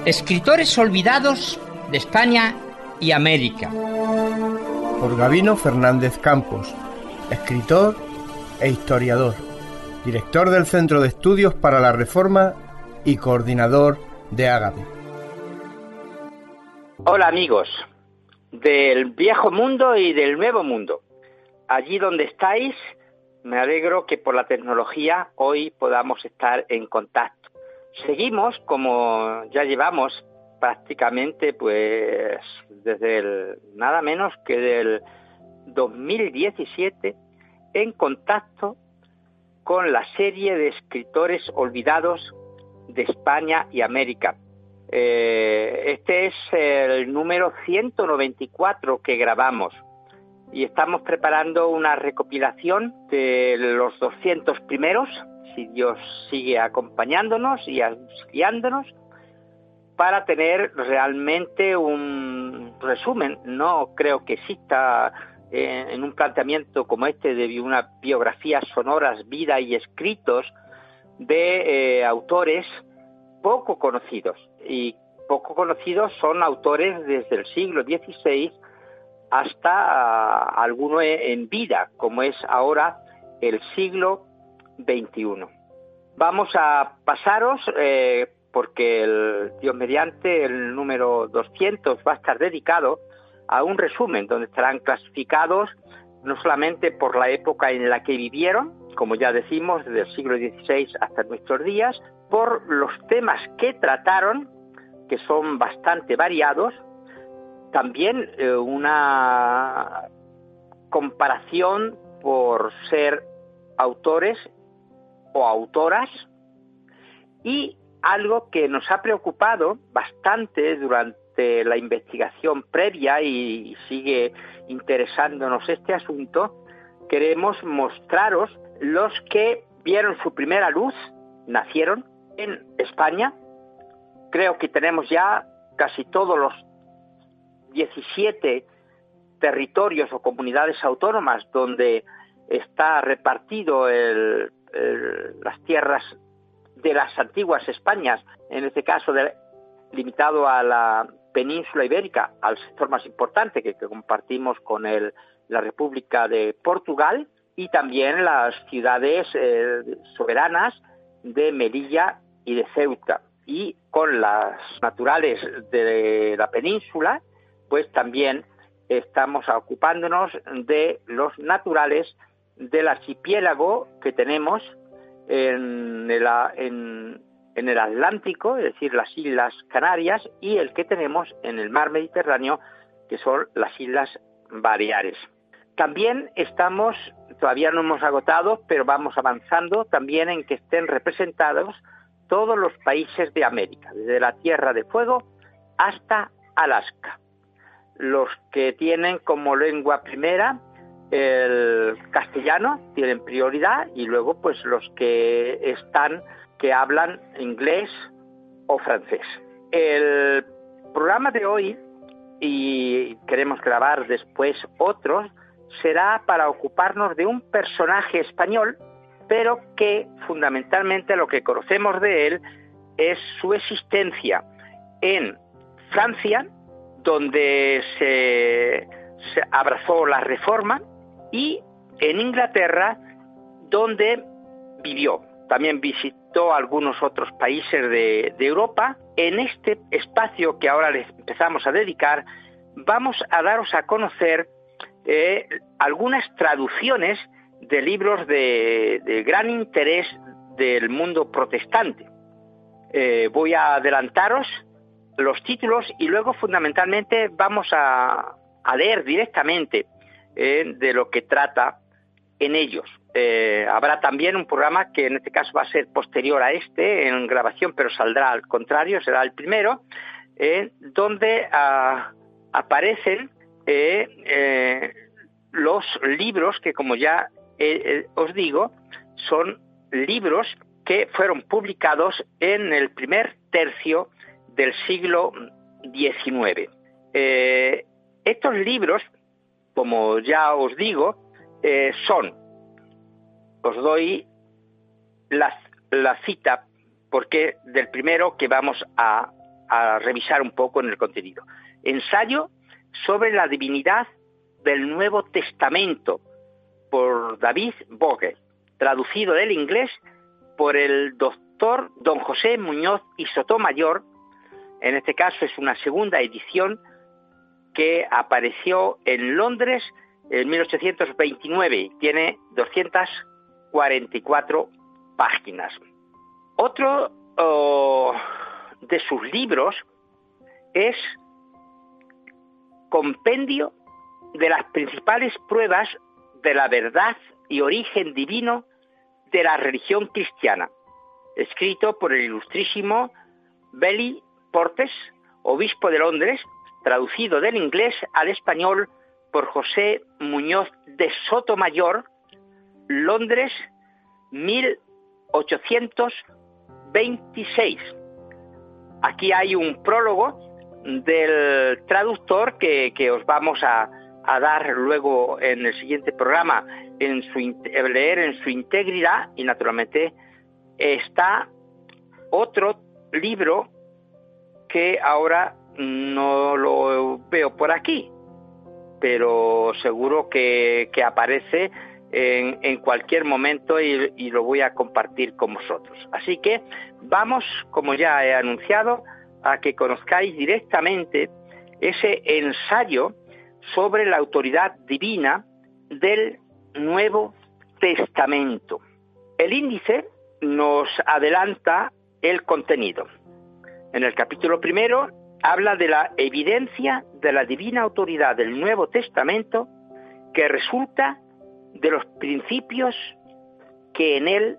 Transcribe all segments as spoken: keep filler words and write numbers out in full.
Escritores olvidados de España y América. Por Gabino Fernández Campos, escritor e historiador, director del Centro de Estudios para la Reforma y coordinador de Ágape. Hola amigos del viejo mundo y del nuevo mundo. Allí donde estáis, me alegro que por la tecnología hoy podamos estar en contacto. Seguimos, como ya llevamos prácticamente pues desde el, nada menos que del dos mil diecisiete, en contacto con la serie de escritores olvidados de España y América. Eh, este es el número ciento noventa y cuatro que grabamos y estamos preparando una recopilación de los doscientos primeros, si Dios sigue acompañándonos y auxiliándonos, para tener realmente un resumen. No creo que exista eh, en un planteamiento como este de una biografías sonoras, vida y escritos de eh, autores poco conocidos. Y poco conocidos son autores desde el siglo dieciséis hasta uh, alguno en vida, como es ahora el siglo veintiuno. Vamos a pasaros, eh, porque el, Dios mediante, el número doscientos va a estar dedicado a un resumen donde estarán clasificados no solamente por la época en la que vivieron, como ya decimos, desde el siglo dieciséis hasta nuestros días, por los temas que trataron, que son bastante variados, también eh, una comparación por ser autores o autoras, y algo que nos ha preocupado bastante durante la investigación previa y sigue interesándonos este asunto, queremos mostraros los que vieron su primera luz, nacieron en España. Creo que tenemos ya casi todos los diecisiete territorios o comunidades autónomas donde está repartido el, el, las tierras de las antiguas Españas, en este caso de, limitado a la península ibérica, al sector más importante que, que compartimos con el, la República de Portugal, y también las ciudades eh, soberanas de Melilla y de Ceuta. Y con las naturales de la península, pues también estamos ocupándonos de los naturales del archipiélago que tenemos en el, en, en el Atlántico, es decir, las Islas Canarias, y el que tenemos en el mar Mediterráneo, que son las Islas Baleares. También estamos, todavía no hemos agotado, pero vamos avanzando también en que estén representados todos los países de América, desde la Tierra de Fuego hasta Alaska. Los que tienen como lengua primera el castellano tienen prioridad, y luego pues los que están, que hablan inglés o francés. El programa de hoy, y queremos grabar después otros, será para ocuparnos de un personaje español, pero que fundamentalmente lo que conocemos de él es su existencia en Francia, donde se, se abrazó la Reforma, y en Inglaterra, donde vivió. También visitó algunos otros países de, de Europa. En este espacio que ahora les empezamos a dedicar, vamos a daros a conocer eh, algunas traducciones de libros de, de gran interés del mundo protestante. Eh, voy a adelantaros los títulos y luego fundamentalmente vamos a, a leer directamente eh, de lo que trata en ellos. Eh, habrá también un programa que en este caso va a ser posterior a este, en grabación, pero saldrá al contrario, será el primero, eh, donde a, aparecen eh, eh, los libros que, como ya eh, eh, os digo, son libros que fueron publicados en el primer tercio del siglo diecinueve. Eh, estos libros, como ya os digo, eh, son, os doy la, la cita, porque del primero que vamos a a revisar un poco en el contenido. Ensayo sobre la divinidad del Nuevo Testamento, por David Vogel, traducido del inglés por el doctor don José Muñoz y Sotomayor. En este caso es una segunda edición que apareció en Londres en mil ochocientos veintinueve. Tiene doscientas cuarenta y cuatro páginas. Otro oh, de sus libros es Compendio de las principales pruebas de la verdad y origen divino de la religión cristiana, escrito por el ilustrísimo Beli Portes, obispo de Londres, traducido del inglés al español por José Muñoz de Sotomayor, Londres, mil ochocientos veintiséis. Aquí hay un prólogo del traductor que, que os vamos a, a dar luego en el siguiente programa, en su leer en su integridad, y naturalmente está otro libro que ahora no lo veo por aquí, pero seguro que, que aparece en, en cualquier momento y, y lo voy a compartir con vosotros. Así que vamos, como ya he anunciado, a que conozcáis directamente ese ensayo sobre la autoridad divina del Nuevo Testamento. El índice nos adelanta el contenido. En el capítulo primero habla de la evidencia de la divina autoridad del Nuevo Testamento que resulta de los principios que en él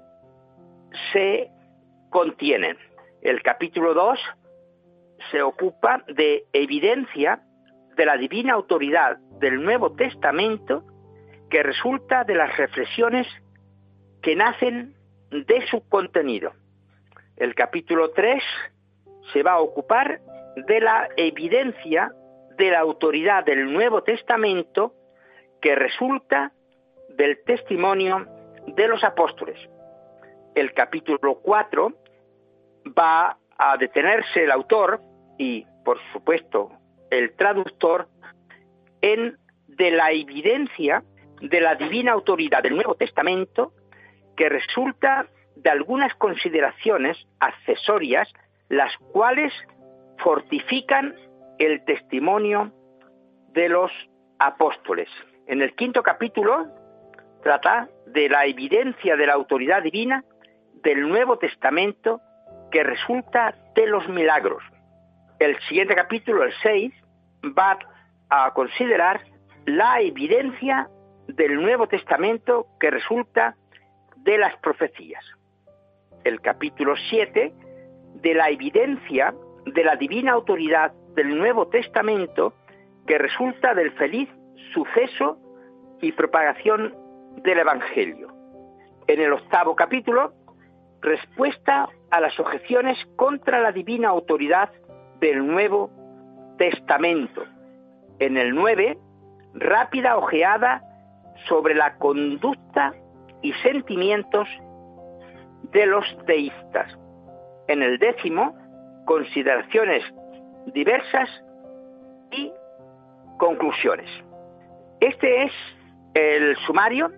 se contienen. El capítulo dos se ocupa de evidencia de la divina autoridad del Nuevo Testamento que resulta de las reflexiones que nacen de su contenido. El capítulo tres se va a ocupar de la evidencia de la autoridad del Nuevo Testamento que resulta del testimonio de los apóstoles. El capítulo cuatro va a detenerse el autor y, por supuesto, el traductor en de la evidencia de la divina autoridad del Nuevo Testamento que resulta de algunas consideraciones accesorias, las cuales fortifican el testimonio de los apóstoles. En el quinto capítulo trata de la evidencia de la autoridad divina del Nuevo Testamento que resulta de los milagros. El siguiente capítulo, el seis, va a considerar la evidencia del Nuevo Testamento que resulta de las profecías. El capítulo siete, de la evidencia de la divina autoridad del Nuevo Testamento que resulta del feliz suceso y propagación del Evangelio. En el octavo capítulo, respuesta a las objeciones contra la divina autoridad del Nuevo Testamento. En el nueve, rápida ojeada sobre la conducta y sentimientos de los deístas. En el décimo, consideraciones diversas y conclusiones. Este es el sumario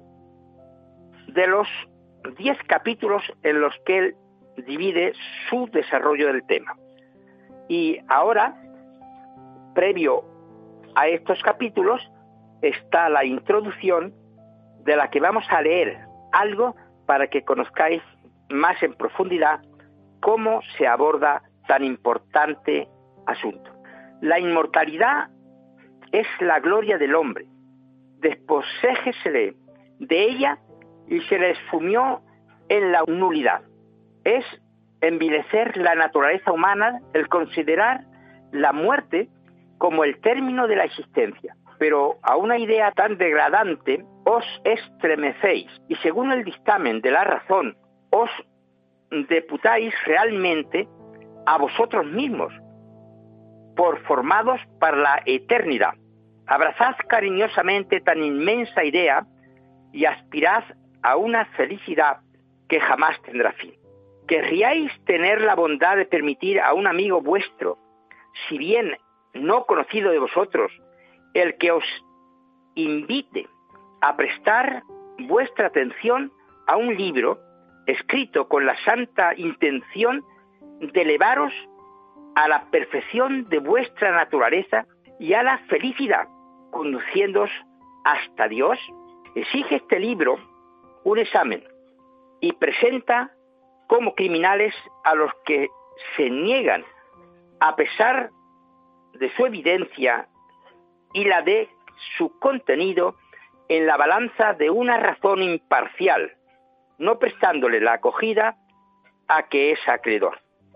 de los diez capítulos en los que él divide su desarrollo del tema. Y ahora, previo a estos capítulos, está la introducción de la que vamos a leer algo para que conozcáis más en profundidad cómo se aborda tan importante asunto. La inmortalidad es la gloria del hombre. Desposéjesele de ella y se le esfumió en la nulidad. Es envilecer la naturaleza humana el considerar la muerte como el término de la existencia. Pero a una idea tan degradante os estremecéis y según el dictamen de la razón os deputáis realmente a vosotros mismos por formados para la eternidad. Abrazad cariñosamente tan inmensa idea y aspirad a una felicidad que jamás tendrá fin. ¿querríais tener la bondad de permitir a un amigo vuestro, si bien no conocido de vosotros, el que os invite a prestar vuestra atención a un libro escrito con la santa intención de elevaros a la perfección de vuestra naturaleza y a la felicidad, conduciéndoos hasta Dios? Exige este libro un examen y presenta como criminales a los que se niegan, a pesar de su evidencia y la de su contenido, en la balanza de una razón imparcial, no prestándole la acogida a que es acreedor.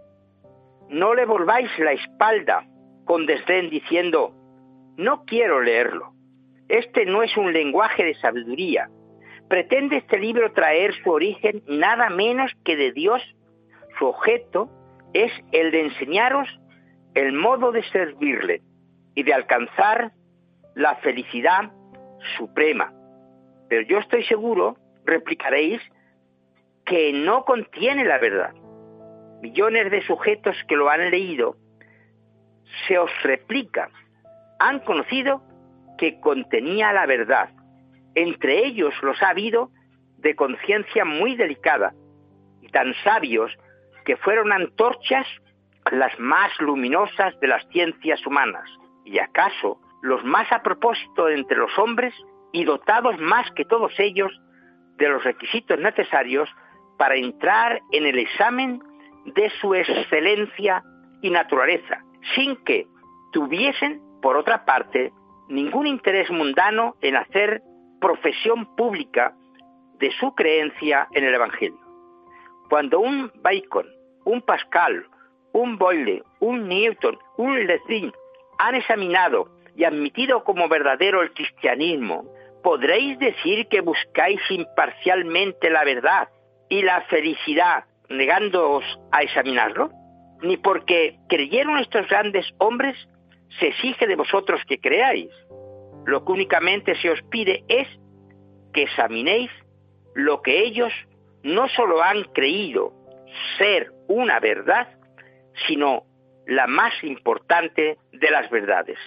No le volváis la espalda con desdén diciendo: no quiero leerlo. Este no es un lenguaje de sabiduría. Pretende este libro traer su origen nada menos que de Dios. Su objeto es el de enseñaros el modo de servirle y de alcanzar la felicidad suprema. Pero yo estoy seguro, replicaréis, que no contiene la verdad. Millones de sujetos que lo han leído se os replican. Han conocido que contenía la verdad. Entre ellos los ha habido de conciencia muy delicada y tan sabios que fueron antorchas las más luminosas de las ciencias humanas, y acaso los más a propósito entre los hombres y dotados más que todos ellos de los requisitos necesarios para entrar en el examen de su excelencia y naturaleza, sin que tuviesen, por otra parte, ningún interés mundano en hacer profesión pública de su creencia en el Evangelio. Cuando un Bacon, un Pascal, un Boyle, un Newton, un Lessing han examinado y admitido como verdadero el cristianismo, ¿podréis decir que buscáis imparcialmente la verdad y la felicidad negándoos a examinarlo? Ni porque creyeron estos grandes hombres se exige de vosotros que creáis. Lo que únicamente se os pide es que examinéis lo que ellos no solo han creído ser una verdad, sino la más importante de las verdades.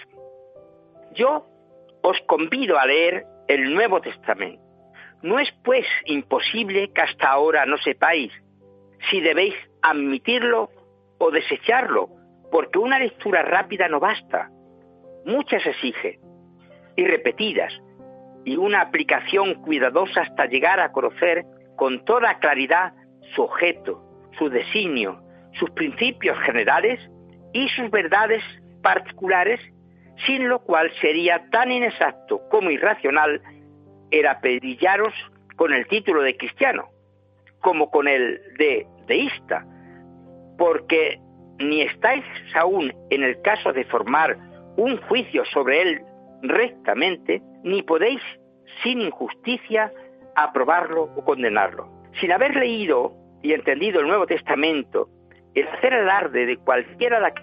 Yo os convido a leer el Nuevo Testamento. No es pues imposible que hasta ahora no sepáis si debéis admitirlo o desecharlo, porque una lectura rápida no basta. Muchas exige, y repetidas, y una aplicación cuidadosa hasta llegar a conocer con toda claridad su objeto, su designio, sus principios generales y sus verdades particulares, sin lo cual sería tan inexacto como irracional el apedillaros con el título de cristiano, como con el de deísta, porque ni estáis aún en el caso de formar un juicio sobre él rectamente, ni podéis, sin injusticia, aprobarlo o condenarlo. Sin haber leído y entendido el Nuevo Testamento, el hacer alarde de cualquiera de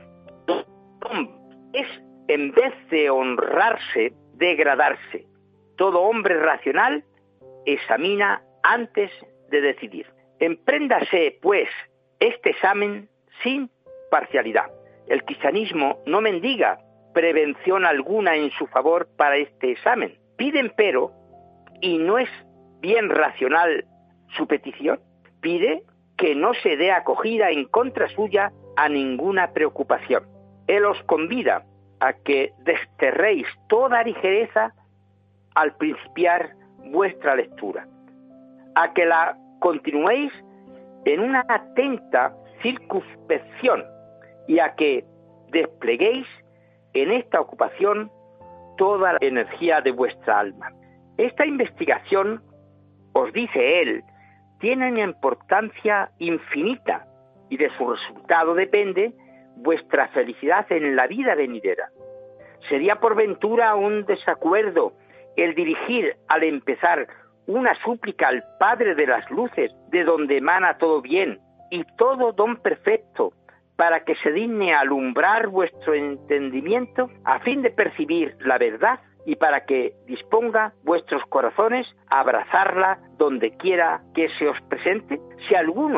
es, en vez de honrarse, degradarse. Todo hombre racional examina antes de decidir. Empréndase, pues, este examen sin parcialidad. El cristianismo no mendiga prevención alguna en su favor para este examen. Pide, empero, y no es bien racional su petición, pide que no se dé acogida en contra suya a ninguna preocupación. Él os convida a que desterréis toda ligereza al principiar vuestra lectura, a que la continuéis en una atenta circunspección y a que despleguéis en esta ocupación toda la energía de vuestra alma. Esta investigación, os dice él, tiene una importancia infinita y de su resultado depende vuestra felicidad en la vida venidera. Sería por ventura un desacuerdo el dirigir al empezar una súplica al Padre de las Luces, de donde emana todo bien y todo don perfecto, para que se digne alumbrar vuestro entendimiento a fin de percibir la verdad y para que disponga vuestros corazones a abrazarla donde quiera que se os presente. Si alguno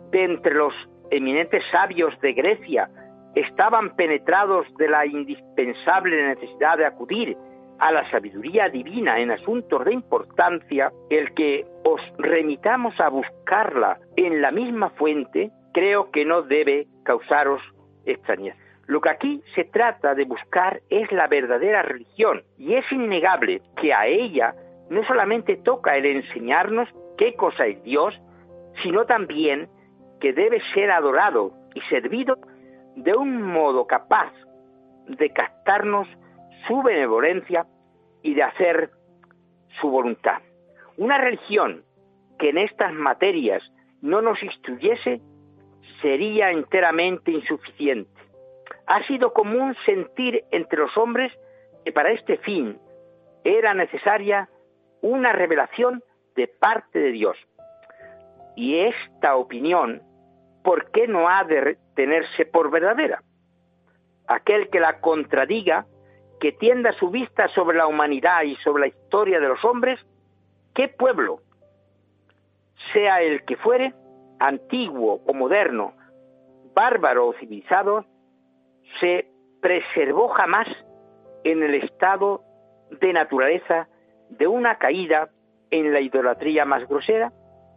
de entre los eminentes sabios de Grecia estaban penetrados de la indispensable necesidad de acudir a la sabiduría divina en asuntos de importancia, el que os remitamos a buscarla en la misma fuente, creo que no debe causaros extrañeza. Lo que aquí se trata de buscar es la verdadera religión, y es innegable que a ella no solamente toca el enseñarnos qué cosa es Dios, sino también que debe ser adorado y servido de un modo capaz de captarnos su benevolencia y de hacer su voluntad. Una religión que en estas materias no nos instruyese sería enteramente insuficiente. Ha sido común sentir entre los hombres que para este fin era necesaria una revelación de parte de Dios. Y esta opinión, ¿por qué no ha de tenerse por verdadera? Aquel que la contradiga, que tienda su vista sobre la humanidad y sobre la historia de los hombres, ¿qué pueblo, sea el que fuere, antiguo o moderno, bárbaro o civilizado, se preservó jamás en el estado de naturaleza de una caída en la idolatría más grosera?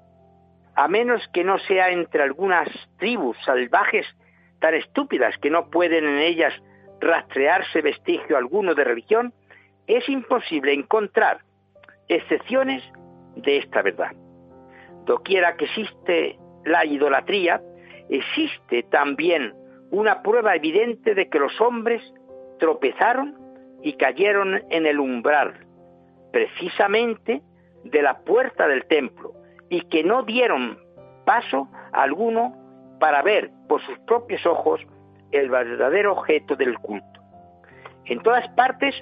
A menos que no sea entre algunas tribus salvajes tan estúpidas que no pueden en ellas rastrearse vestigio alguno de religión, es imposible encontrar excepciones de esta verdad. Doquiera que existe la idolatría, existe también una prueba evidente de que los hombres tropezaron y cayeron en el umbral, precisamente de la puerta del templo, y que no dieron paso alguno para ver por sus propios ojos el verdadero objeto del culto. En todas partes,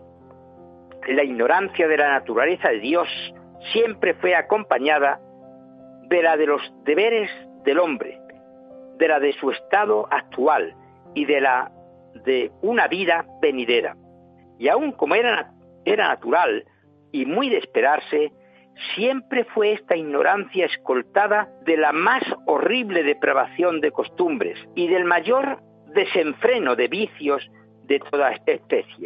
la ignorancia de la naturaleza de Dios siempre fue acompañada de la de los deberes del hombre, de la de su estado actual y de la de una vida venidera. Y aun como era, era natural y muy de esperarse, siempre fue esta ignorancia escoltada de la más horrible depravación de costumbres y del mayor desenfreno de vicios de toda especie.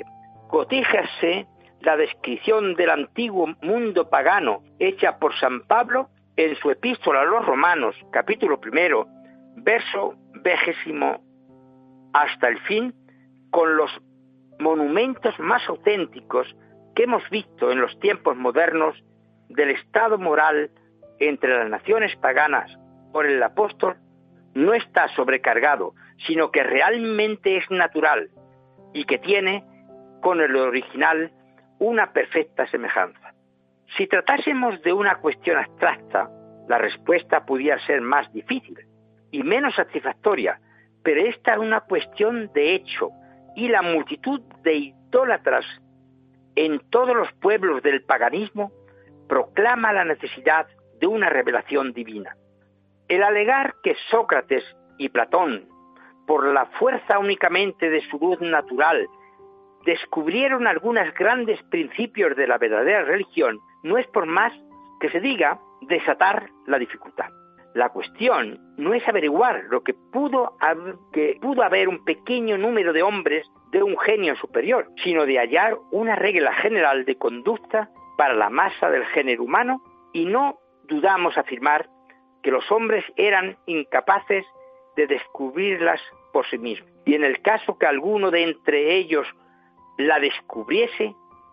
Cotíjase la descripción del antiguo mundo pagano hecha por San Pablo en su epístola a los Romanos, capítulo primero, verso vigésimo hasta el fin, con los monumentos más auténticos que hemos visto en los tiempos modernos del estado moral entre las naciones paganas por el apóstol, no está sobrecargado, sino que realmente es natural y que tiene con el original una perfecta semejanza. Si tratásemos de una cuestión abstracta, la respuesta pudiera ser más difícil y menos satisfactoria, pero esta es una cuestión de hecho, y la multitud de idólatras en todos los pueblos del paganismo proclama la necesidad de una revelación divina. El alegar que Sócrates y Platón, por la fuerza únicamente de su luz natural, descubrieron algunos grandes principios de la verdadera religión, no es por más que se diga desatar la dificultad. La cuestión no es averiguar lo que pudo, que pudo haber un pequeño número de hombres de un genio superior, sino de hallar una regla general de conducta para la masa del género humano, y no dudamos afirmar que los hombres eran incapaces de descubrirlas por sí mismos. Y en el caso que alguno de entre ellos la descubriese,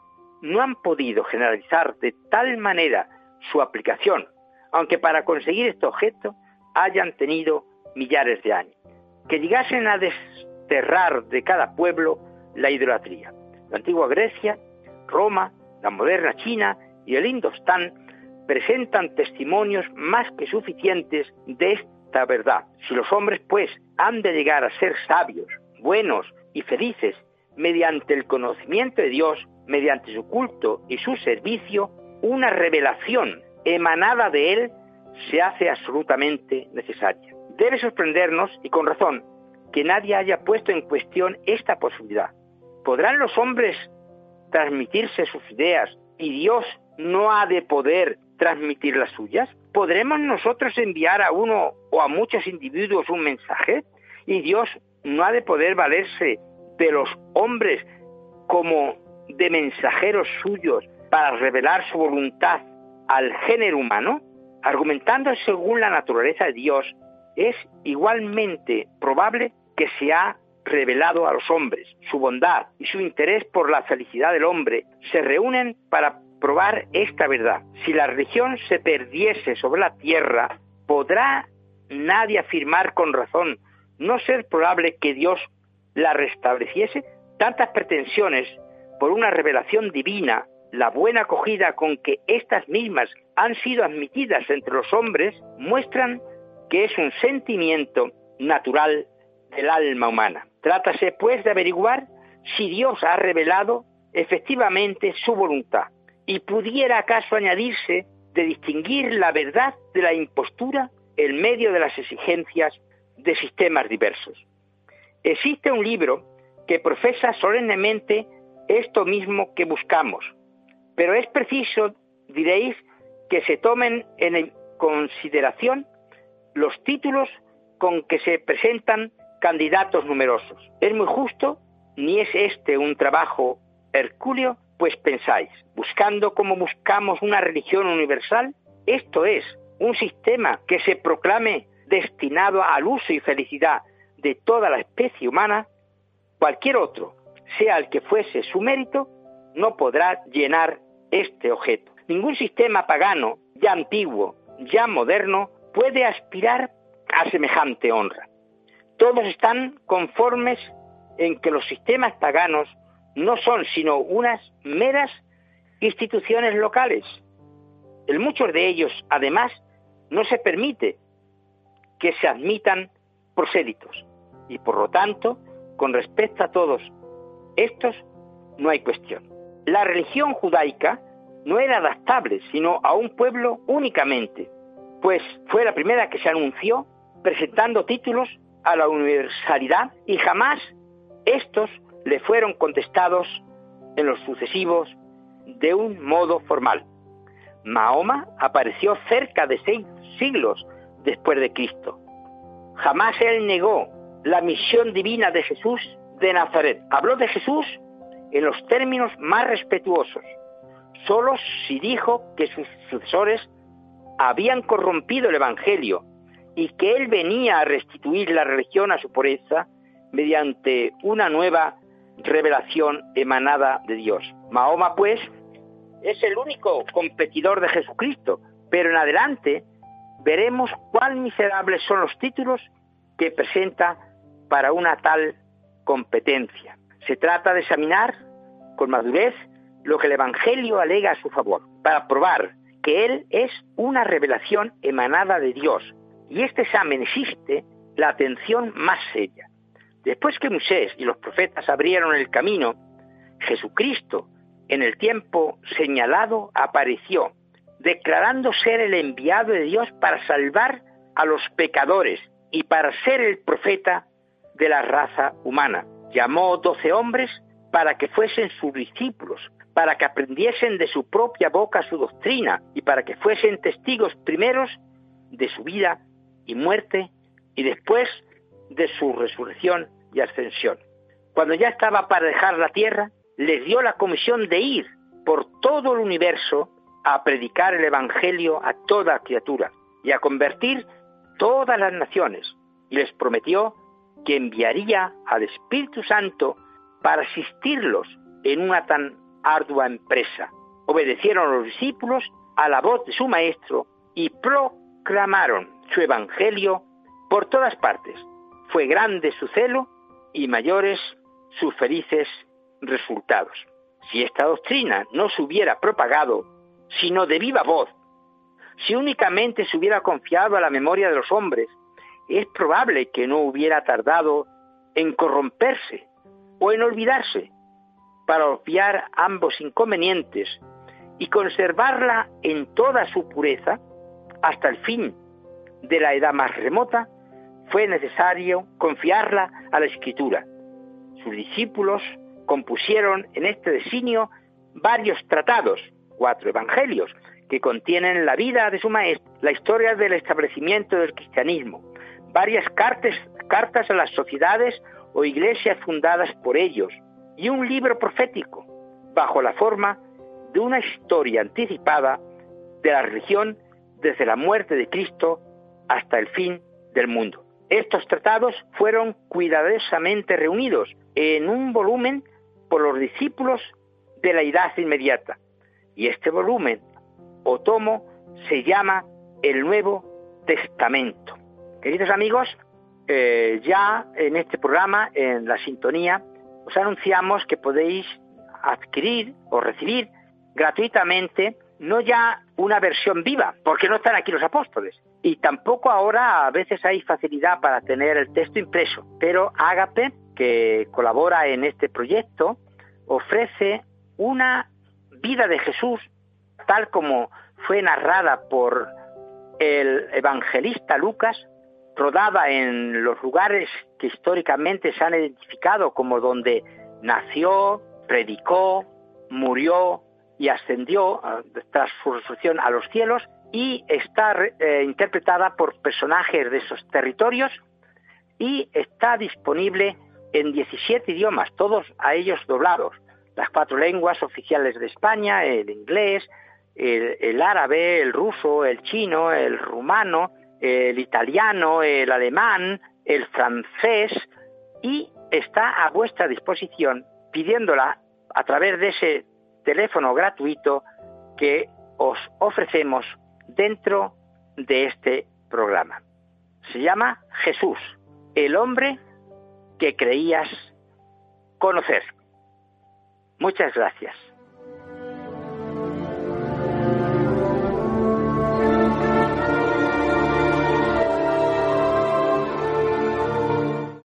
no han podido generalizar de tal manera su aplicación, aunque para conseguir este objeto hayan tenido millares de años, que llegasen a desterrar de cada pueblo la idolatría. La antigua Grecia, Roma, la moderna China y el Indostán presentan testimonios más que suficientes de esta verdad. Si los hombres, pues, han de llegar a ser sabios, buenos y felices mediante el conocimiento de Dios, mediante su culto y su servicio, una revelación emanada de él se hace absolutamente necesaria. Debe sorprendernos, y con razón, que nadie haya puesto en cuestión esta posibilidad. ¿Podrán los hombres transmitirse sus ideas y Dios no ha de poder transmitir las suyas? ¿Podremos nosotros enviar a uno o a muchos individuos un mensaje? Y Dios no ha de poder valerse de los hombres como de mensajeros suyos para revelar su voluntad al género humano. Argumentando según la naturaleza de Dios, es igualmente probable que se ha revelado a los hombres. Su bondad y su interés por la felicidad del hombre se reúnen para probar esta verdad. Si la religión se perdiese sobre la tierra, ¿podrá nadie afirmar con razón no ser probable que Dios la restableciese? Tantas pretensiones por una revelación divina, la buena acogida con que estas mismas han sido admitidas entre los hombres, muestran que es un sentimiento natural del alma humana. Trátase, pues, de averiguar si Dios ha revelado efectivamente su voluntad, y pudiera acaso añadirse de distinguir la verdad de la impostura en medio de las exigencias de sistemas diversos. Existe un libro que profesa solemnemente esto mismo que buscamos, pero es preciso, diréis, que se tomen en consideración los títulos con que se presentan candidatos numerosos. Es muy justo, ni es este un trabajo hercúleo, pues pensáis, buscando como buscamos una religión universal, esto es, un sistema que se proclame destinado al uso y felicidad de toda la especie humana, cualquier otro, sea el que fuese su mérito, no podrá llenar este objeto. Ningún sistema pagano, ya antiguo, ya moderno, puede aspirar a semejante honra. Todos están conformes en que los sistemas paganos no son sino unas meras instituciones locales. En muchos de ellos, además, no se permite que se admitan prosélitos, y por lo tanto, con respecto a todos estos, no hay cuestión. La religión judaica no era adaptable, sino a un pueblo únicamente, pues fue la primera que se anunció presentando títulos a la universalidad y jamás estos le fueron contestados en los sucesivos de un modo formal. Mahoma apareció cerca de seis siglos después de Cristo. Jamás él negó la misión divina de Jesús de Nazaret. Habló de Jesús en los términos más respetuosos. Solo si dijo que sus sucesores habían corrompido el Evangelio y que él venía a restituir la religión a su pureza mediante una nueva revelación emanada de Dios. Mahoma, pues, es el único competidor de Jesucristo, pero en adelante veremos cuán miserables son los títulos que presenta para una tal competencia. Se trata de examinar con madurez lo que el Evangelio alega a su favor, para probar que él es una revelación emanada de Dios, y este examen existe la atención más seria. Después que Moisés y los profetas abrieron el camino, Jesucristo, en el tiempo señalado, apareció, declarando ser el enviado de Dios para salvar a los pecadores y para ser el profeta de la raza humana. Llamó doce hombres para que fuesen sus discípulos, para que aprendiesen de su propia boca su doctrina y para que fuesen testigos primeros de su vida y muerte y después de su resurrección y ascensión. Cuando ya estaba para dejar la tierra, les dio la comisión de ir por todo el universo a predicar el Evangelio a toda criatura y a convertir todas las naciones, y les prometió que enviaría al Espíritu Santo para asistirlos en una tan ardua empresa. Obedecieron los discípulos a la voz de su maestro y proclamaron su Evangelio por todas partes. Fue grande su celo y mayores sus felices resultados. Si esta doctrina no se hubiera propagado, sino de viva voz, si únicamente se hubiera confiado a la memoria de los hombres, es probable que no hubiera tardado en corromperse o en olvidarse, para obviar ambos inconvenientes y conservarla en toda su pureza hasta el fin de la edad más remota. Fue necesario confiarla a la Escritura. Sus discípulos compusieron en este designio varios tratados, cuatro evangelios, que contienen la vida de su maestro, la historia del establecimiento del cristianismo, varias cartas, cartas a las sociedades o iglesias fundadas por ellos, y un libro profético, bajo la forma de una historia anticipada de la religión desde la muerte de Cristo hasta el fin del mundo. Estos tratados fueron cuidadosamente reunidos en un volumen por los discípulos de la Edad Inmediata, y este volumen o tomo se llama el Nuevo Testamento. Queridos amigos, eh, ya en este programa, en la sintonía, os anunciamos que podéis adquirir o recibir gratuitamente no ya una versión viva, porque no están aquí los apóstoles, y tampoco ahora a veces hay facilidad para tener el texto impreso, pero Ágape, que colabora en este proyecto, ofrece una vida de Jesús tal como fue narrada por el evangelista Lucas, rodada en los lugares que históricamente se han identificado como donde nació, predicó, murió y ascendió tras su resurrección a los cielos, y está eh, interpretada por personajes de esos territorios, y está disponible en diecisiete idiomas, todos a ellos doblados, las cuatro lenguas oficiales de España, el inglés, el, el árabe, el ruso, el chino, el rumano, el italiano, el alemán, el francés, y está a vuestra disposición pidiéndola a través de ese teléfono gratuito que os ofrecemos dentro de este programa. Se llama Jesús, el hombre que creías conocer. Muchas gracias.